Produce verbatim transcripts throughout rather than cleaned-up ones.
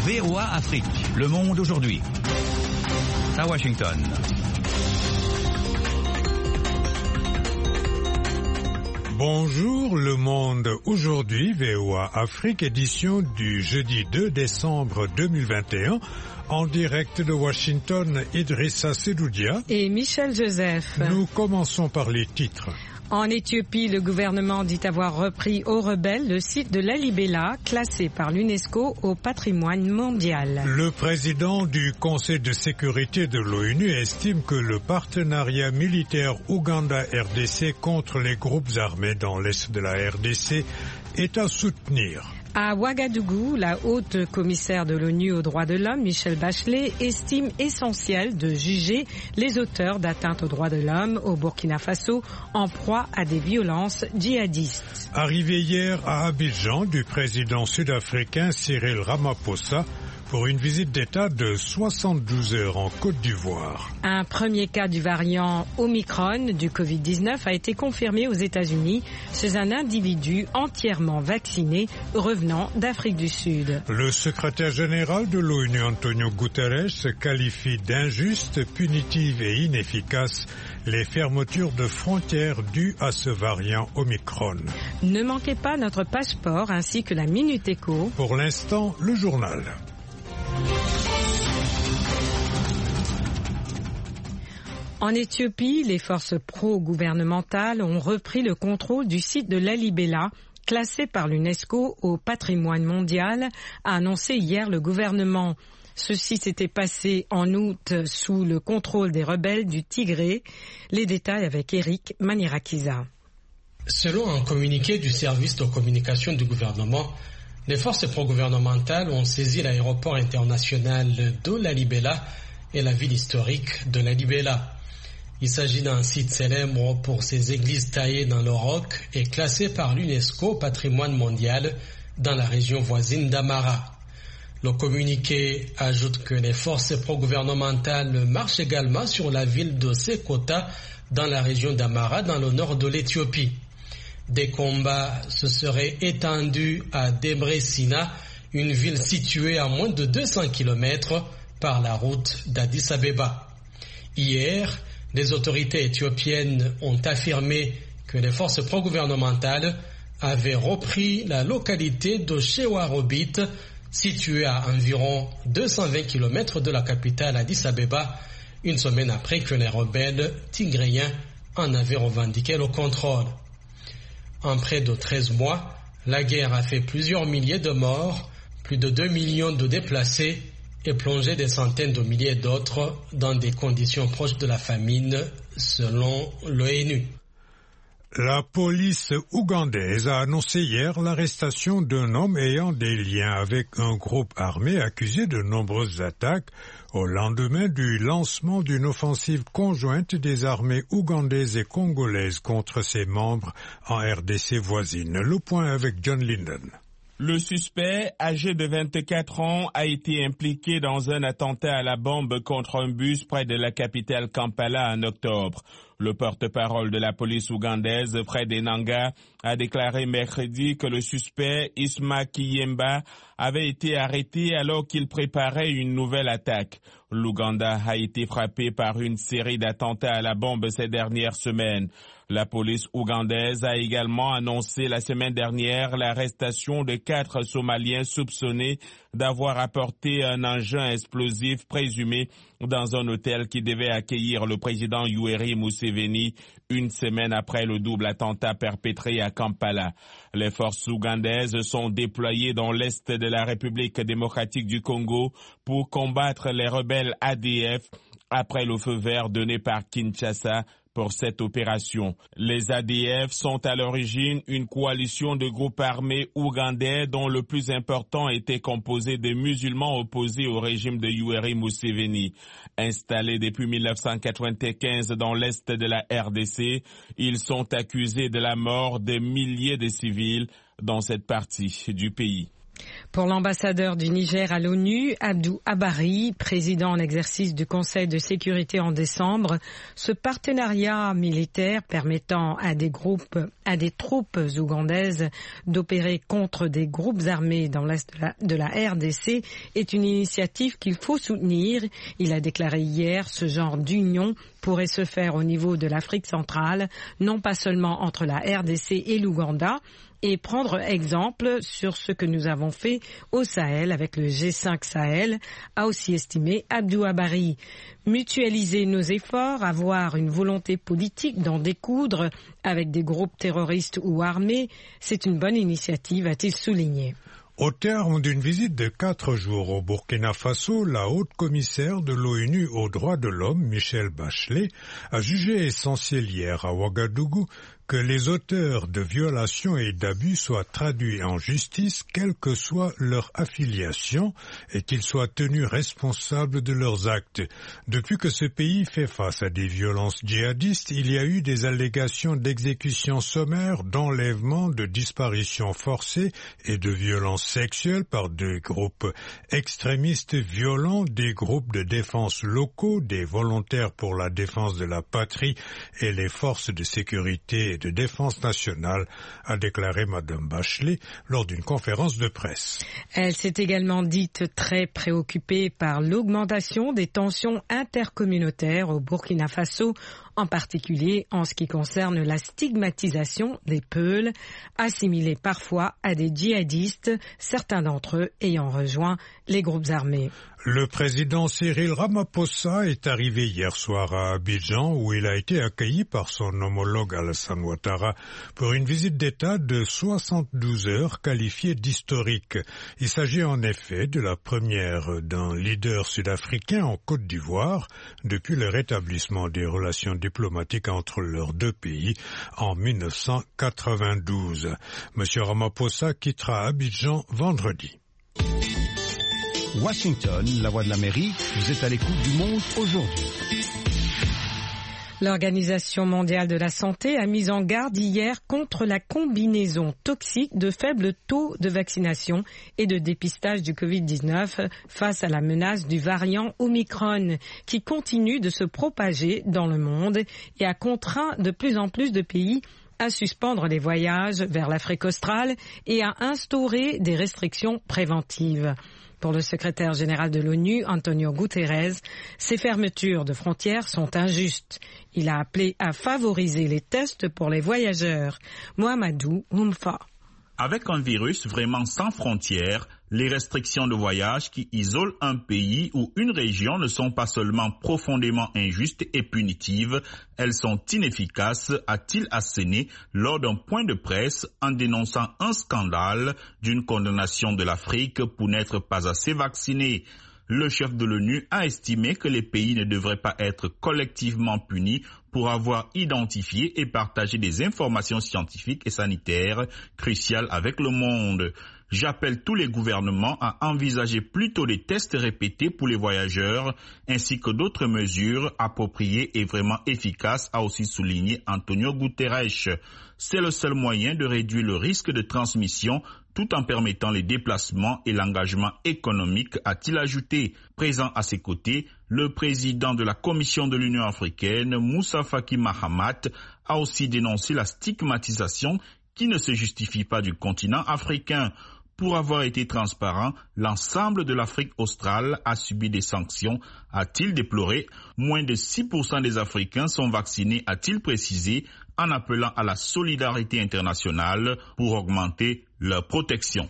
V O A Afrique, Le Monde aujourd'hui. À Washington. Bonjour Le Monde aujourd'hui, V O A Afrique, édition du jeudi deux décembre deux mille vingt et un, en direct de Washington, Idrissa Sedoudia et Michel Joseph. Nous commençons par les titres. En Éthiopie, le gouvernement dit avoir repris aux rebelles le site de Lalibela, classé par l'UNESCO au patrimoine mondial. Le président du Conseil de sécurité de l'ONU estime que le partenariat militaire Ouganda-R D C contre les groupes armés dans l'est de la R D C est à soutenir. À Ouagadougou, la haute commissaire de l'ONU aux droits de l'homme, Michelle Bachelet, estime essentiel de juger les auteurs d'atteintes aux droits de l'homme au Burkina Faso en proie à des violences djihadistes. Arrivé hier à Abidjan du président sud-africain Cyril Ramaphosa pour une visite d'État de soixante-douze heures en Côte d'Ivoire. Un premier cas du variant Omicron du covid dix-neuf a été confirmé aux États-Unis chez un individu entièrement vacciné revenant d'Afrique du Sud. Le secrétaire général de l'ONU, Antonio Guterres, qualifie d'injustes, punitives et inefficaces les fermetures de frontières dues à ce variant Omicron. Ne manquez pas notre passeport ainsi que la Minute Éco. Pour l'instant, le journal. En Éthiopie, les forces pro-gouvernementales ont repris le contrôle du site de Lalibela, classé par l'UNESCO au patrimoine mondial, a annoncé hier le gouvernement. Ceci s'était passé en août sous le contrôle des rebelles du Tigré. Les détails avec Eric Manirakiza. Selon un communiqué du service de communication du gouvernement, les forces pro-gouvernementales ont saisi l'aéroport international de Lalibela et la ville historique de Lalibela. Il s'agit d'un site célèbre pour ses églises taillées dans le roc et classé par l'UNESCO patrimoine mondial dans la région voisine d'Amara. Le communiqué ajoute que les forces pro-gouvernementales marchent également sur la ville de Sekota dans la région d'Amara dans le nord de l'Éthiopie. Des combats se seraient étendus à Debrecina, une ville située à moins de deux cents kilomètres par la route d'Addis Abeba. Hier, les autorités éthiopiennes ont affirmé que les forces pro-gouvernementales avaient repris la localité de Shewarobit, située à environ deux cent vingt kilomètres de la capitale Addis Abeba, une semaine après que les rebelles tigréens en avaient revendiqué le contrôle. En près de treize mois, la guerre a fait plusieurs milliers de morts, plus de deux millions de déplacés et plongé des centaines de milliers d'autres dans des conditions proches de la famine, selon l'ONU. La police ougandaise a annoncé hier l'arrestation d'un homme ayant des liens avec un groupe armé accusé de nombreuses attaques au lendemain du lancement d'une offensive conjointe des armées ougandaises et congolaises contre ses membres en R D C voisine. Le point avec John Linden. Le suspect, âgé de vingt-quatre ans, a été impliqué dans un attentat à la bombe contre un bus près de la capitale Kampala en octobre. Le porte-parole de la police ougandaise, Fred Enanga, a déclaré mercredi que le suspect, Isma Kiyemba, avait été arrêté alors qu'il préparait une nouvelle attaque. L'Ouganda a été frappé par une série d'attentats à la bombe ces dernières semaines. La police ougandaise a également annoncé la semaine dernière l'arrestation de quatre Somaliens soupçonnés d'avoir apporté un engin explosif présumé dans un hôtel qui devait accueillir le président Yoweri Museveni une semaine après le double attentat perpétré à Kampala. Les forces ougandaises sont déployées dans l'est de la République démocratique du Congo pour combattre les rebelles A D F après le feu vert donné par Kinshasa pour cette opération. Les A D F sont à l'origine une coalition de groupes armés ougandais dont le plus important était composé de musulmans opposés au régime de Yoweri Museveni. Installés depuis mille neuf cent quatre-vingt-quinze dans l'est de la R D C, ils sont accusés de la mort de milliers de civils dans cette partie du pays. Pour l'ambassadeur du Niger à l'ONU, Abdou Abari, président en exercice du Conseil de sécurité en décembre, ce partenariat militaire permettant à des groupes, à des troupes ougandaises d'opérer contre des groupes armés dans l'est de la, de la R D C est une initiative qu'il faut soutenir. Il a déclaré hier ce genre d'union pourrait se faire au niveau de l'Afrique centrale, non pas seulement entre la R D C et l'Ouganda, et prendre exemple sur ce que nous avons fait au Sahel avec le G cinq Sahel, a aussi estimé Abdou Abari. Mutualiser nos efforts, avoir une volonté politique d'en découdre avec des groupes terroristes ou armés, c'est une bonne initiative, a-t-il souligné. Au terme d'une visite de quatre jours au Burkina Faso, la haute commissaire de l'ONU aux droits de l'homme, Michelle Bachelet, a jugé essentiel hier à Ouagadougou que les auteurs de violations et d'abus soient traduits en justice, quelle que soit leur affiliation, et qu'ils soient tenus responsables de leurs actes. Depuis que ce pays fait face à des violences djihadistes, il y a eu des allégations d'exécutions sommaires, d'enlèvements, de disparitions forcées et de violences sexuelles par des groupes extrémistes violents, des groupes de défense locaux, des volontaires pour la défense de la patrie et les forces de sécurité et de défense nationale, a déclaré Madame Bachelet lors d'une conférence de presse. Elle s'est également dite très préoccupée par l'augmentation des tensions intercommunautaires au Burkina Faso, en particulier en ce qui concerne la stigmatisation des Peuls, assimilés parfois à des djihadistes, certains d'entre eux ayant rejoint les groupes armés. Le président Cyril Ramaphosa est arrivé hier soir à Abidjan où il a été accueilli par son homologue Alassane Ouattara pour une visite d'État de soixante-douze heures qualifiée d'historique. Il s'agit en effet de la première d'un leader sud-africain en Côte d'Ivoire depuis le rétablissement des relations diplomatiques entre leurs deux pays en mille neuf cent quatre-vingt-douze. Monsieur Ramaphosa quittera Abidjan vendredi. Washington, la voix de l'Amérique, vous êtes à l'écoute du monde aujourd'hui. L'Organisation mondiale de la santé a mis en garde hier contre la combinaison toxique de faibles taux de vaccination et de dépistage du covid dix-neuf face à la menace du variant Omicron qui continue de se propager dans le monde et a contraint de plus en plus de pays à suspendre les voyages vers l'Afrique australe et à instaurer des restrictions préventives. Pour le secrétaire général de l'ONU, Antonio Guterres, ces fermetures de frontières sont injustes. Il a appelé à favoriser les tests pour les voyageurs. Mohamedou Oumfa. Avec un virus vraiment sans frontières, les restrictions de voyage qui isolent un pays ou une région ne sont pas seulement profondément injustes et punitives, elles sont inefficaces, a-t-il asséné lors d'un point de presse en dénonçant un scandale d'une condamnation de l'Afrique pour n'être pas assez vaccinée. Le chef de l'ONU a estimé que les pays ne devraient pas être collectivement punis pour avoir identifié et partagé des informations scientifiques et sanitaires cruciales avec le monde. J'appelle tous les gouvernements à envisager plutôt des tests répétés pour les voyageurs, ainsi que d'autres mesures appropriées et vraiment efficaces, a aussi souligné Antonio Guterres. C'est le seul moyen de réduire le risque de transmission tout en permettant les déplacements et l'engagement économique, a-t-il ajouté. Présent à ses côtés, le président de la Commission de l'Union africaine, Moussa Faki Mahamat, a aussi dénoncé la stigmatisation qui ne se justifie pas du continent africain. Pour avoir été transparent, l'ensemble de l'Afrique australe a subi des sanctions, a-t-il déploré. Moins de six pour cent des Africains sont vaccinés, a-t-il précisé, en appelant à la solidarité internationale pour augmenter leur protection.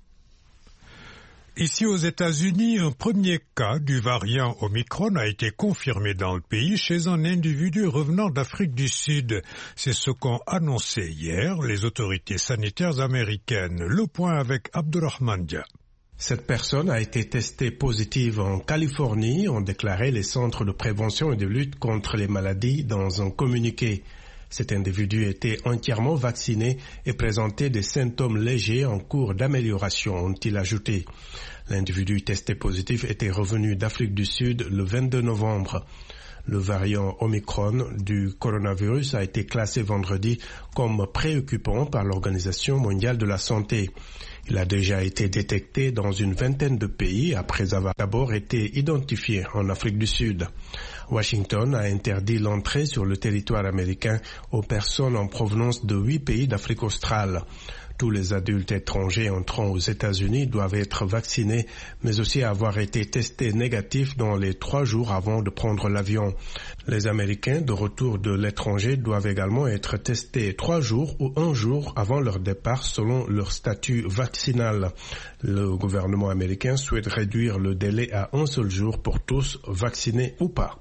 Ici aux États-Unis, un premier cas du variant Omicron a été confirmé dans le pays chez un individu revenant d'Afrique du Sud. C'est ce qu'ont annoncé hier les autorités sanitaires américaines. Le point avec Abdurrahman Dia. Cette personne a été testée positive en Californie, ont déclaré les centres de prévention et de lutte contre les maladies dans un communiqué. Cet individu était entièrement vacciné et présentait des symptômes légers en cours d'amélioration, ont-ils ajouté. L'individu testé positif était revenu d'Afrique du Sud le vingt-deux novembre. Le variant Omicron du coronavirus a été classé vendredi comme préoccupant par l'Organisation mondiale de la santé. Il a déjà été détecté dans une vingtaine de pays après avoir d'abord été identifié en Afrique du Sud. Washington a interdit l'entrée sur le territoire américain aux personnes en provenance de huit pays d'Afrique australe. Tous les adultes étrangers entrant aux États-Unis doivent être vaccinés, mais aussi avoir été testés négatifs dans les trois jours avant de prendre l'avion. Les Américains de retour de l'étranger doivent également être testés trois jours ou un jour avant leur départ selon leur statut vaccinal. Le gouvernement américain souhaite réduire le délai à un seul jour pour tous, vaccinés ou pas.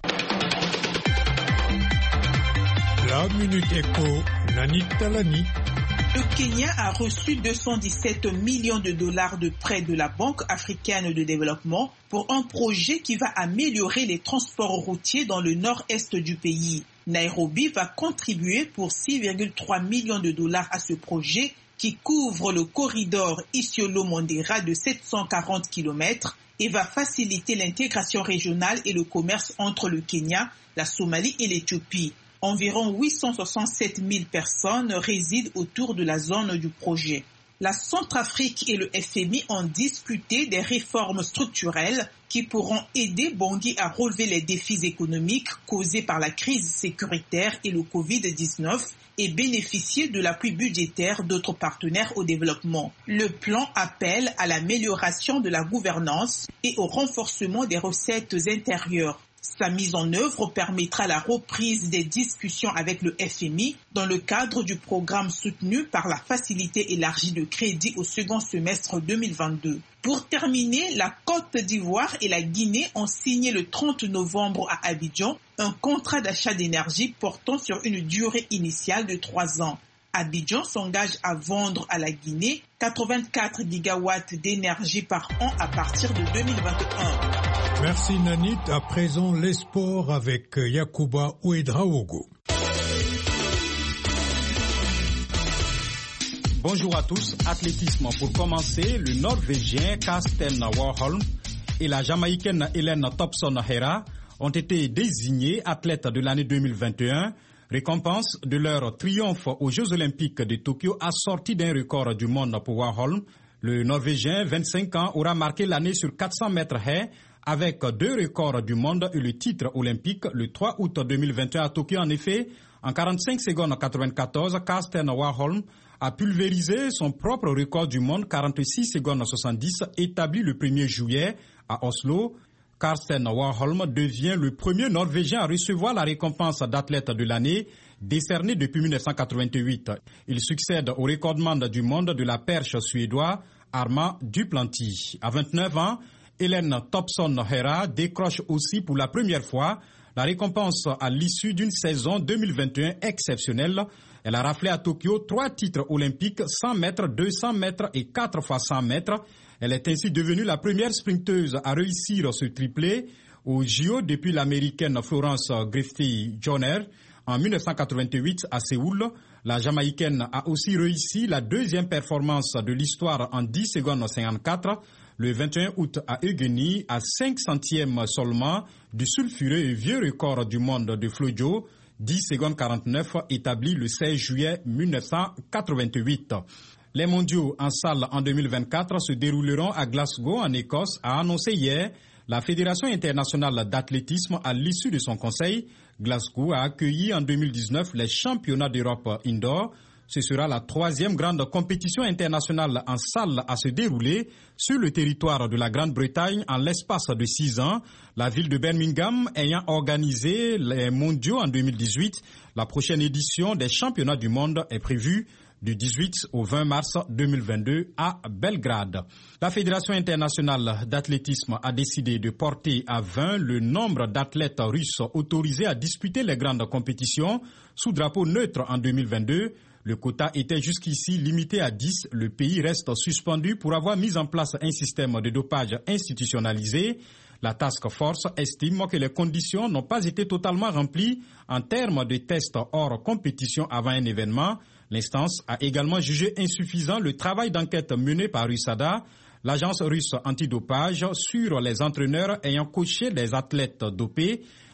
La Minute Éco, Nanit Talani. Le Kenya a reçu deux cent dix-sept millions de dollars de prêts de la Banque africaine de développement pour un projet qui va améliorer les transports routiers dans le nord-est du pays. Nairobi va contribuer pour six virgule trois millions de dollars à ce projet qui couvre le corridor Isiolo-Mandera de sept cent quarante kilomètres et va faciliter l'intégration régionale et le commerce entre le Kenya, la Somalie et l'Éthiopie. Environ huit cent soixante-sept mille personnes résident autour de la zone du projet. La Centrafrique et le F M I ont discuté des réformes structurelles qui pourront aider Bangui à relever les défis économiques causés par la crise sécuritaire et le covid dix-neuf et bénéficier de l'appui budgétaire d'autres partenaires au développement. Le plan appelle à l'amélioration de la gouvernance et au renforcement des recettes intérieures. Sa mise en œuvre permettra la reprise des discussions avec le F M I dans le cadre du programme soutenu par la Facilité élargie de crédit au second semestre deux mille vingt-deux. Pour terminer, la Côte d'Ivoire et la Guinée ont signé le trente novembre à Abidjan un contrat d'achat d'énergie portant sur une durée initiale de trois ans. Abidjan s'engage à vendre à la Guinée quatre-vingt-quatre gigawatts d'énergie par an à partir de deux mille vingt et un. Merci Nanit. À présent, les sports avec Yacouba Ouedraogo. Bonjour à tous. Athlétisme pour commencer. Le Norvégien Karsten Warholm et la Jamaïcaine Hélène Thompson-Herah ont été désignés athlètes de l'année deux mille vingt et un. Récompense de leur triomphe aux Jeux Olympiques de Tokyo assorti d'un record du monde pour Warholm. Le Norvégien, vingt-cinq ans, aura marqué l'année sur quatre cents mètres haies avec deux records du monde et le titre olympique le trois août deux mille vingt et un à Tokyo. En effet, en quarante-cinq secondes quatre-vingt-quatorze, Karsten Warholm a pulvérisé son propre record du monde, quarante-six secondes soixante-dix, établi le premier juillet à Oslo. Karsten Warholm devient le premier Norvégien à recevoir la récompense d'athlète de l'année, décernée depuis mille neuf cent quatre-vingt-huit. Il succède au recordman du monde de la perche suédois, Armand Duplantis. À vingt-neuf ans, Hélène Thompson-Herah décroche aussi pour la première fois la récompense à l'issue d'une saison deux mille vingt et un exceptionnelle. Elle a raflé à Tokyo trois titres olympiques, cent mètres, deux cents mètres et quatre fois cent mètres. Elle est ainsi devenue la première sprinteuse à réussir ce triplé au J O depuis l'américaine Florence Griffith-Joyner en mille neuf cent quatre-vingt-huit à Séoul. La Jamaïcaine a aussi réussi la deuxième performance de l'histoire en dix secondes cinquante-quatre. Le vingt et un août à Eugénie, à cinq centièmes seulement du sulfureux et vieux record du monde de Flojo, dix secondes quarante-neuf, établi le seize juillet mille neuf cent quatre-vingt-huit. Les mondiaux en salle en deux mille vingt-quatre se dérouleront à Glasgow, en Écosse, a annoncé hier la Fédération internationale d'athlétisme à l'issue de son conseil. Glasgow a accueilli en deux mille dix-neuf les championnats d'Europe indoor. Ce sera la troisième grande compétition internationale en salle à se dérouler sur le territoire de la Grande-Bretagne en l'espace de six ans. La ville de Birmingham ayant organisé les mondiaux en deux mille dix-huit, la prochaine édition des championnats du monde est prévue du dix-huit au vingt mars deux mille vingt-deux à Belgrade. La Fédération internationale d'athlétisme a décidé de porter à vingt le nombre d'athlètes russes autorisés à disputer les grandes compétitions sous drapeau neutre en deux mille vingt-deux. Le quota était jusqu'ici limité à dix. Le pays reste suspendu pour avoir mis en place un système de dopage institutionnalisé. La task force estime que les conditions n'ont pas été totalement remplies en termes de tests hors compétition avant un événement. L'instance a également jugé insuffisant le travail d'enquête mené par U S A D A, l'agence russe antidopage, sur les entraîneurs ayant coaché des athlètes dopés.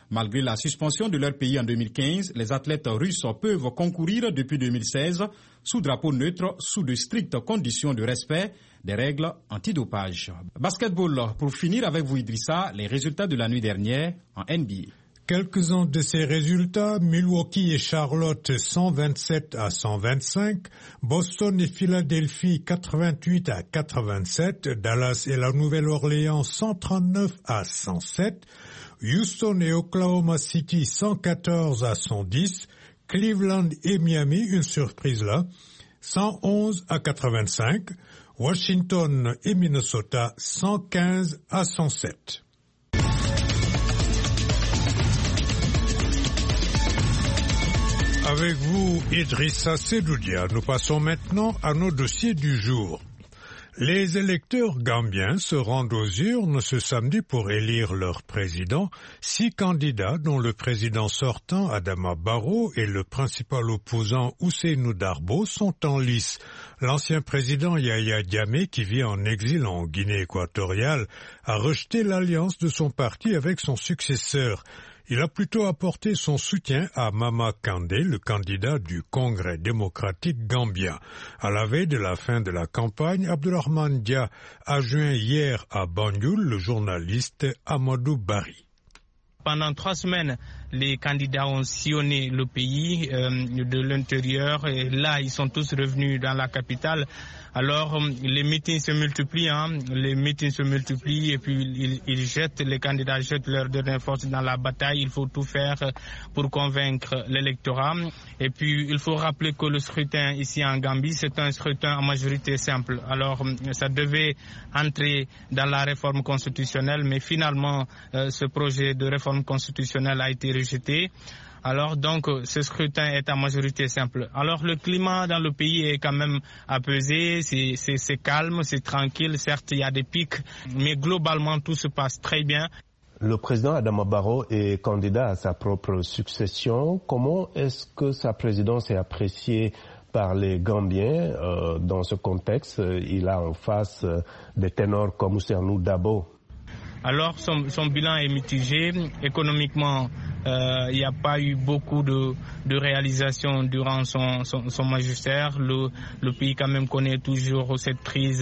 Malgré la suspension de leur pays en deux mille quinze, les athlètes russes peuvent concourir depuis deux mille seize sous drapeau neutre, sous de strictes conditions de respect des règles antidopage. Basketball, pour finir avec vous Idrissa, les résultats de la nuit dernière en N B A. Quelques-uns de ces résultats, Milwaukee et Charlotte cent vingt-sept à cent vingt-cinq, Boston et Philadelphie quatre-vingt-huit à quatre-vingt-sept, Dallas et la Nouvelle-Orléans cent trente-neuf à cent sept, Houston et Oklahoma City cent quatorze à cent dix, Cleveland et Miami, une surprise là, cent onze à quatre-vingt-cinq, Washington et Minnesota cent quinze à cent sept. Avec vous, Idrissa Sedoudia, nous passons maintenant à nos dossiers du jour. Les électeurs gambiens se rendent aux urnes ce samedi pour élire leur président. Six candidats, dont le président sortant, Adama Barrow, et le principal opposant, Ousseynou Darbo, sont en lice. L'ancien président Yahya Jammeh, qui vit en exil en Guinée équatoriale, a rejeté l'alliance de son parti avec son successeur. Il a plutôt apporté son soutien à Mama Kandé, le candidat du Congrès démocratique gambien. À la veille de la fin de la campagne, Abdourahmane Dia a joint hier à Banjul le journaliste Amadou Barry. Pendant trois semaines, les candidats ont sillonné le pays euh, de l'intérieur et là, ils sont tous revenus dans la capitale. Alors, les meetings se multiplient, hein, les meetings se multiplient et puis ils, ils jettent, les candidats jettent leur dernière force dans la bataille. Il faut tout faire pour convaincre l'électorat. Et puis, il faut rappeler que le scrutin ici en Gambie, c'est un scrutin en majorité simple. Alors, ça devait entrer dans la réforme constitutionnelle, mais finalement, euh, ce projet de réforme constitutionnelle a été rejeté. Alors donc ce scrutin est en majorité simple. Alors le climat dans le pays est quand même apaisé, c'est, c'est, c'est calme, c'est tranquille. Certes il y a des pics, mais globalement tout se passe très bien. Le président Adama Barrow est candidat à sa propre succession. Comment est-ce que sa présidence est appréciée par les Gambiens euh, dans ce contexte? Il a en face euh, des ténors comme Ousseynou Darbo. Alors son, son bilan est mitigé. Économiquement, euh, il n'y a pas eu beaucoup de, de réalisations durant son, son, son magistère. Le, le pays quand même connaît toujours cette crise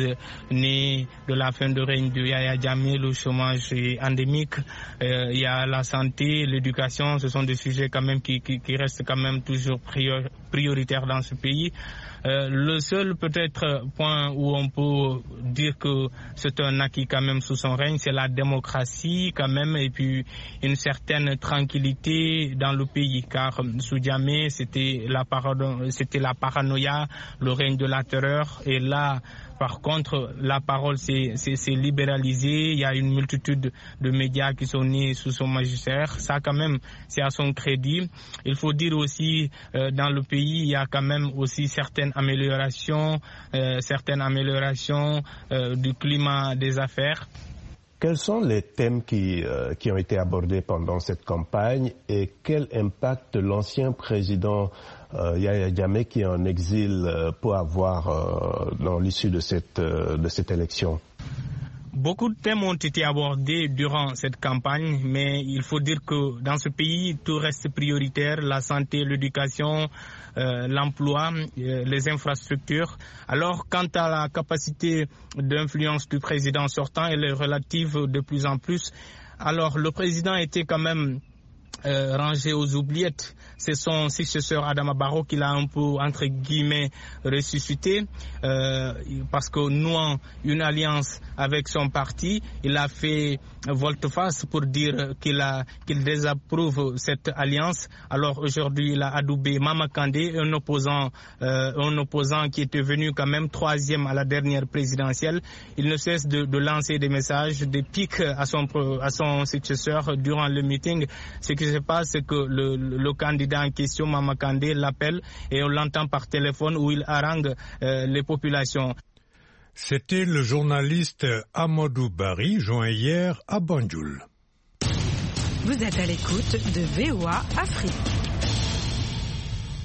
née de la fin de règne de Yahya Jammeh. Le chômage est endémique. Euh, il y a la santé, l'éducation. Ce sont des sujets quand même qui, qui, qui restent quand même toujours prior, prioritaires dans ce pays. Euh, le seul peut-être point où on peut dire que c'est un acquis quand même sous son règne, c'est la démocratie quand même et puis une certaine tranquillité dans le pays, car sous Jammeh c'était la parano- c'était la paranoïa, le règne de la terreur, et là par contre, la parole s'est, s'est, s'est libéralisée. Il y a une multitude de médias qui sont nés sous son magistère. Ça, quand même, c'est à son crédit. Il faut dire aussi, euh, dans le pays, il y a quand même aussi certaines améliorations, euh, certaines améliorations euh, du climat des affaires. Quels sont les thèmes qui, euh, qui ont été abordés pendant cette campagne et quel impact l'ancien président euh, Yahya Jammeh, qui est en exil, euh, peut avoir euh, dans l'issue de cette, euh, de cette élection? Beaucoup de thèmes ont été abordés durant cette campagne, mais il faut dire que dans ce pays, tout reste prioritaire, la santé, l'éducation, euh, l'emploi, euh, les infrastructures. Alors, quant à la capacité d'influence du président sortant, elle est relative de plus en plus. Alors, le président était quand même euh, rangé aux oubliettes. C'est son successeur Adama Barrow qui l'a un peu, entre guillemets, ressuscité, euh, parce que nouant une alliance avec son parti, il a fait volte-face pour dire qu'il a, qu'il désapprouve cette alliance. Alors aujourd'hui, il a adoubé Mama Kandé, un opposant, euh, un opposant qui était venu quand même troisième à la dernière présidentielle. Il ne cesse de, de lancer des messages, des pics à son, à son successeur durant le meeting. Ce qui se passe, c'est que le, le candidat en question, Mama Kandé, l'appelle et on l'entend par téléphone où il harangue euh, les populations. C'était le journaliste Amadou Barry, joint hier à Banjul. Vous êtes à l'écoute de V O A Afrique.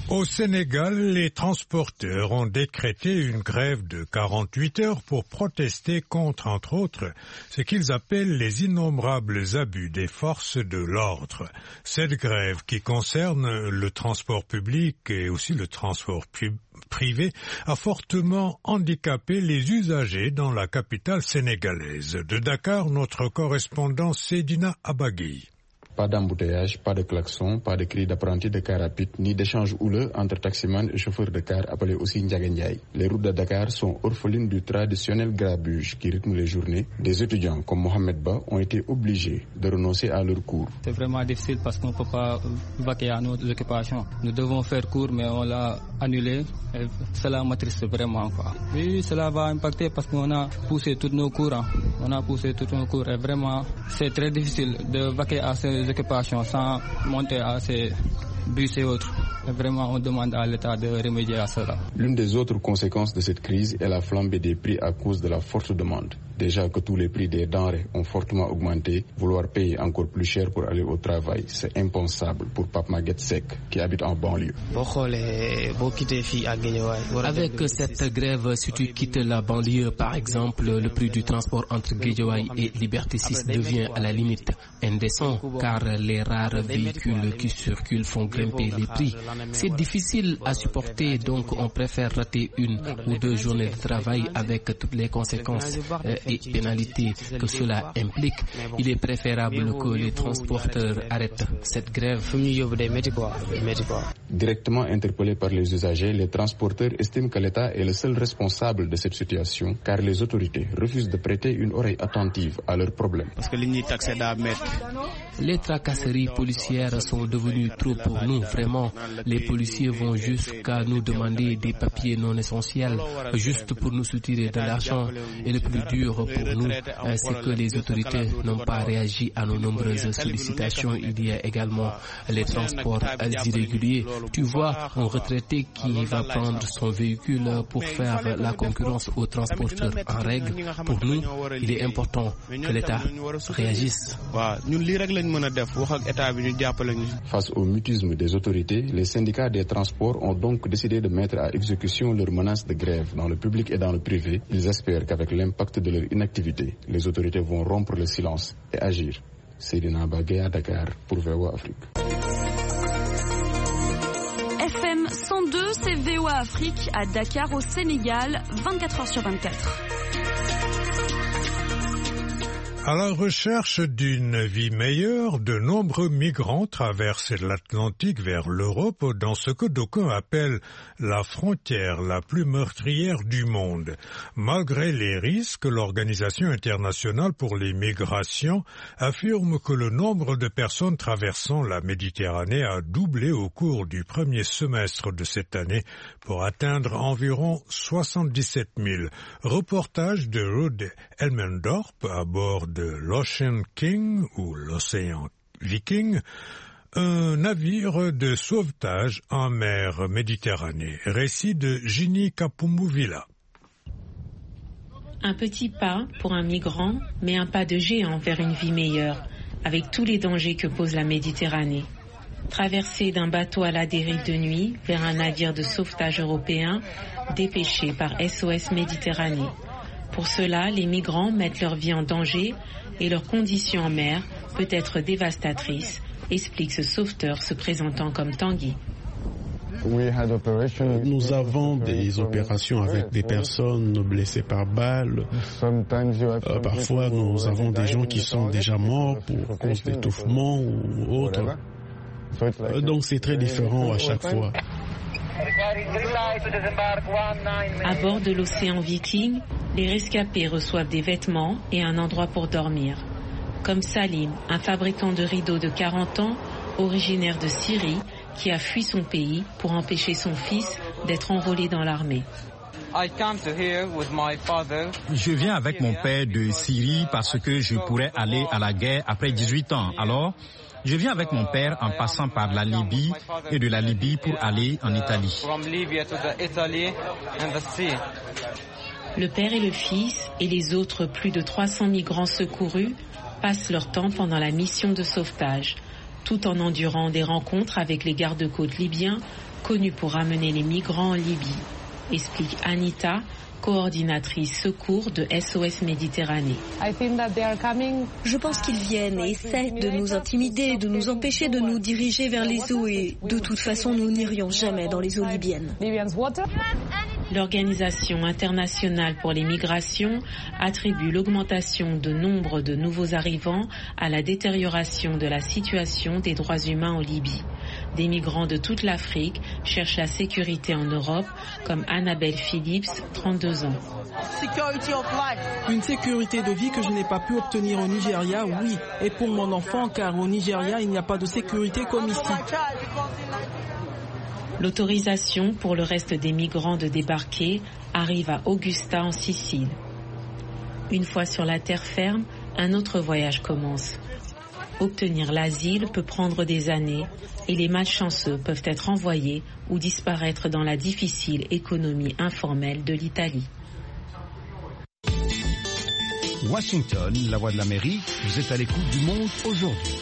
Au Sénégal, les transporteurs ont décrété une grève de quarante-huit heures pour protester contre, entre autres, ce qu'ils appellent les innombrables abus des forces de l'ordre. Cette grève, qui concerne le transport public et aussi le transport pub- privé, a fortement handicapé les usagers dans la capitale sénégalaise. De Dakar, notre correspondant Seydina Abagui. Pas d'embouteillage, pas de klaxon, pas de cris d'apprentis de car rapide, ni d'échange houleux entre taximans et chauffeurs de car appelés aussi Ndiaga Ndiaye. Les routes de Dakar sont orphelines du traditionnel grabuge qui rythme les journées. Des étudiants comme Mohamed Ba ont été obligés de renoncer à leurs cours. C'est vraiment difficile parce qu'on ne peut pas vaquer à nos occupations. Nous devons faire cours mais on l'a annulé. Et cela m'attriste vraiment, quoi. Oui, cela va impacter parce qu'on a poussé tous nos cours. Hein. On a poussé tous nos cours et vraiment c'est très difficile de vaquer à ces occupations sans monter à ces bus et autres. Et vraiment, on demande à l'État de remédier à cela. L'une des autres conséquences de cette crise est la flambée des prix à cause de la forte demande. Déjà que tous les prix des denrées ont fortement augmenté, vouloir payer encore plus cher pour aller au travail, c'est impensable pour Pape Maguette Seck, qui habite en banlieue. Avec cette grève, si tu quittes la banlieue, par exemple, le prix du transport entre Guédiawaye et Liberté six devient à la limite indécent, car les rares véhicules qui circulent font grimper les prix. C'est difficile à supporter, donc on préfère rater une ou deux journées de travail avec toutes les conséquences euh, et pénalités que cela implique. Il est préférable que les transporteurs arrêtent cette grève. Directement interpellés par les usagers, les transporteurs estiment que l'État est le seul responsable de cette situation, car les autorités refusent de prêter une oreille attentive à leurs problèmes. Parce que les tracasseries policières sont devenues trop pour nous, vraiment. Les policiers vont jusqu'à nous demander des papiers non essentiels, juste pour nous soutirer de l'argent. Et le plus dur pour nous, c'est que les autorités n'ont pas réagi à nos nombreuses sollicitations. Il y a également les transports irréguliers. Tu vois, un retraité qui va prendre son véhicule pour faire la concurrence aux transporteurs en règle. Pour nous, il est important que l'État réagisse. Face au mutisme des autorités, les syndicats des transports ont donc décidé de mettre à exécution leurs menaces de grève dans le public et dans le privé. Ils espèrent qu'avec l'impact de leur inactivité, les autorités vont rompre le silence et agir. Seydina Bagay à Dakar pour V O A Afrique. F M cent deux, c'est V O A Afrique à Dakar au Sénégal, vingt-quatre heures sur vingt-quatre. À la recherche d'une vie meilleure, de nombreux migrants traversent l'Atlantique vers l'Europe dans ce que d'aucuns appellent la frontière la plus meurtrière du monde. Malgré les risques, l'Organisation internationale pour les migrations affirme que le nombre de personnes traversant la Méditerranée a doublé au cours du premier semestre de cette année pour atteindre environ soixante-dix-sept mille. Reportage de Ruud Elmendorp à bord de l'Ocean King ou l'Océan Viking, un navire de sauvetage en mer Méditerranée. Récit de Ginny Kapumbuvila. Un petit pas pour un migrant, mais un pas de géant vers une vie meilleure, avec tous les dangers que pose la Méditerranée. Traversée d'un bateau à la dérive de nuit vers un navire de sauvetage européen dépêché par S O S Méditerranée. Pour cela, les migrants mettent leur vie en danger et leur condition en mer peut être dévastatrice, explique ce sauveteur se présentant comme Tanguy. Nous avons des opérations avec des personnes blessées par balles. Euh, parfois, nous avons des gens qui sont déjà morts pour cause d'étouffement ou autre. Euh, donc, c'est très différent à chaque fois. À bord de l'Océan Viking, les rescapés reçoivent des vêtements et un endroit pour dormir. Comme Salim, un fabricant de rideaux de quarante ans, originaire de Syrie, qui a fui son pays pour empêcher son fils d'être enrôlé dans l'armée. Je viens avec mon père de Syrie parce que je pourrais aller à la guerre après dix-huit ans. Alors, je viens avec mon père en passant par la Libye et de la Libye pour aller en Italie. Le père et le fils et les autres plus de trois cents migrants secourus passent leur temps pendant la mission de sauvetage, tout en endurant des rencontres avec les gardes-côtes libyens connu pour ramener les migrants en Libye, explique Anita, coordinatrice secours de S O S Méditerranée. Je pense qu'ils viennent et essaient de nous intimider, de nous empêcher de nous diriger vers les eaux et de toute façon nous n'irions jamais dans les eaux libyennes. L'Organisation internationale pour les migrations attribue l'augmentation de nombre de nouveaux arrivants à la détérioration de la situation des droits humains en Libye. Des migrants de toute l'Afrique cherchent la sécurité en Europe, comme Annabelle Phillips, trente-deux ans. Une sécurité de vie que je n'ai pas pu obtenir au Nigeria, oui. Et pour mon enfant, car au Nigeria, il n'y a pas de sécurité comme ici. L'autorisation pour le reste des migrants de débarquer arrive à Augusta en Sicile. Une fois sur la terre ferme, un autre voyage commence. Obtenir l'asile peut prendre des années et les malchanceux peuvent être envoyés ou disparaître dans la difficile économie informelle de l'Italie. Washington, la voix de l'Amérique, vous êtes à l'écoute du monde aujourd'hui.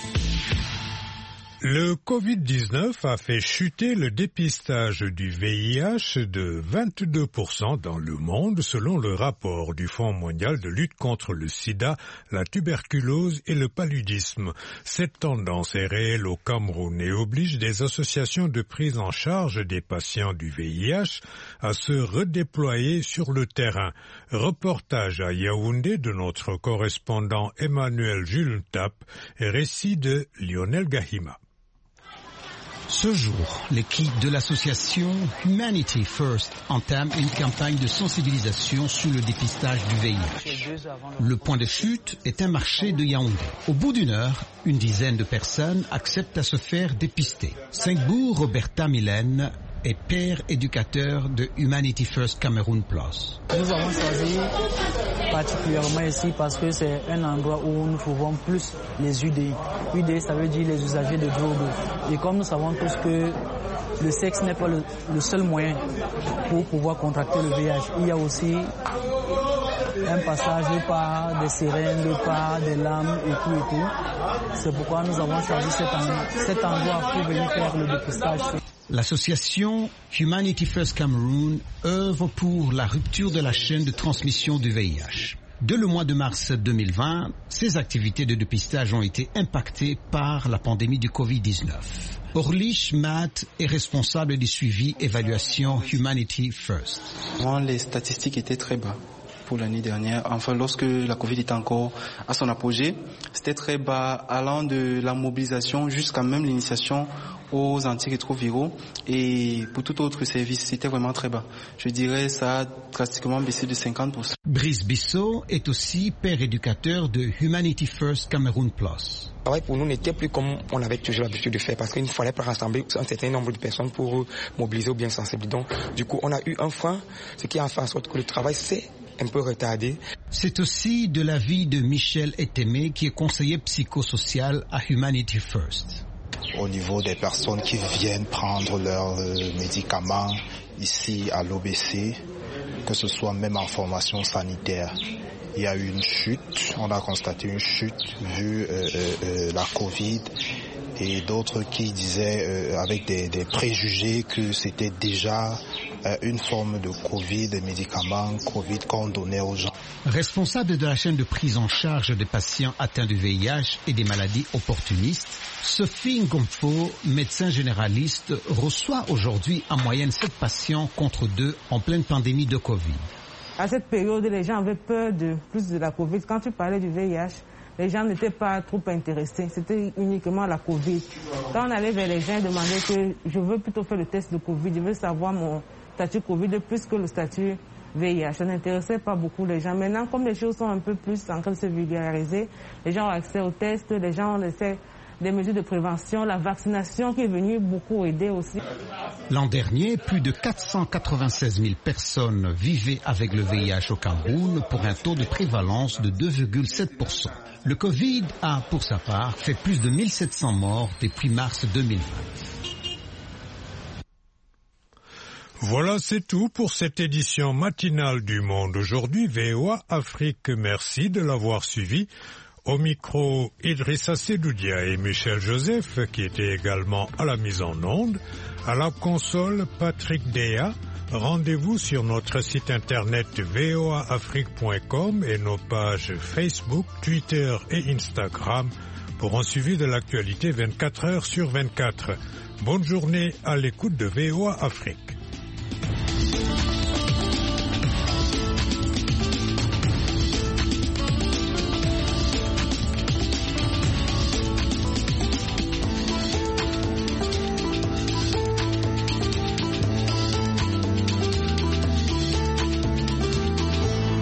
Le covid dix-neuf a fait chuter le dépistage du V I H de vingt-deux pour cent dans le monde selon le rapport du Fonds mondial de lutte contre le sida, la tuberculose et le paludisme. Cette tendance est réelle au Cameroun et oblige des associations de prise en charge des patients du V I H à se redéployer sur le terrain. Reportage à Yaoundé de notre correspondant Emmanuel Jules Tap et récit de Lionel Gahima. Ce jour, l'équipe de l'association Humanity First entame une campagne de sensibilisation sur le dépistage du V I H. Le point de chute est un marché de Yaoundé. Au bout d'une heure, une dizaine de personnes acceptent à se faire dépister. Singbu Roberta Mylène est père éducateur de Humanity First Cameroun Plus. Nous avons choisi particulièrement ici parce que c'est un endroit où nous trouvons plus les U D I. U D I, ça veut dire les usagers de drogue. Et comme nous savons tous que le sexe n'est pas le, le seul moyen pour pouvoir contracter le V I H, il y a aussi un passage par des seringues, par des lames et tout et tout. C'est pourquoi nous avons choisi cet, en, cet endroit pour venir faire le dépistage. L'association Humanity First Cameroun œuvre pour la rupture de la chaîne de transmission du V I H. Dès le mois de mars deux mille vingt, ces activités de dépistage ont été impactées par la pandémie du covid dix-neuf. Orlich Matt est responsable du suivi évaluation Humanity First. Les statistiques étaient très bas pour l'année dernière. Enfin, lorsque la Covid était encore à son apogée, c'était très bas, allant de la mobilisation jusqu'à même l'initiation aux antirétroviraux et pour tout autre service, c'était vraiment très bas. Je dirais ça a drastiquement baissé de cinquante pour cent. Brice Bissot est aussi père éducateur de Humanity First Cameroun Plus. Le travail pour nous n'était plus comme on avait toujours l'habitude de faire parce qu'il ne fallait pas rassembler un certain nombre de personnes pour mobiliser ou bien sensibiliser. Donc, du coup, on a eu un frein, ce qui a fait en sorte que le travail s'est un peu retardé. C'est aussi de l'avis de Michel Etemé, qui est conseiller psychosocial à Humanity First. Au niveau des personnes qui viennent prendre leurs euh, médicaments ici à l'O B C, que ce soit même en formation sanitaire, il y a eu une chute, on a constaté une chute vu euh, euh, la Covid et d'autres qui disaient euh, avec des, des préjugés que c'était déjà euh, une forme de Covid, des médicaments Covid qu'on donnait aux gens. Responsable de la chaîne de prise en charge des patients atteints du V I H et des maladies opportunistes, Sophie Ngomfo, médecin généraliste, reçoit aujourd'hui en moyenne sept patients contre deux en pleine pandémie de Covid. À cette période, les gens avaient peur de plus de la Covid. Quand tu parlais du V I H, les gens n'étaient pas trop intéressés. C'était uniquement la Covid. Quand on allait vers les gens et demandait que je veux plutôt faire le test de Covid, je veux savoir mon statut Covid plus que le statut V I H. Ça n'intéressait pas beaucoup les gens. Maintenant, comme les choses sont un peu plus en train de se vulgariser, les gens ont accès aux tests, les gens ont accès des mesures de prévention, la vaccination qui est venue beaucoup aider aussi. L'an dernier, plus de quatre cent quatre-vingt-seize mille personnes vivaient avec le V I H au Cameroun pour un taux de prévalence de deux virgule sept pour cent. Le Covid a, pour sa part, fait plus de mille sept cents morts depuis mars deux mille vingt. Voilà, c'est tout pour cette édition matinale du Monde aujourd'hui. V O A Afrique, merci de l'avoir suivi. Au micro, Idrissa Sedoudia et Michel Joseph, qui étaient également à la mise en onde. À la console, Patrick Déa. Rendez-vous sur notre site internet v o a afrique point com et nos pages Facebook, Twitter et Instagram pour un suivi de l'actualité vingt-quatre heures sur vingt-quatre. Bonne journée à l'écoute de V O A Afrique.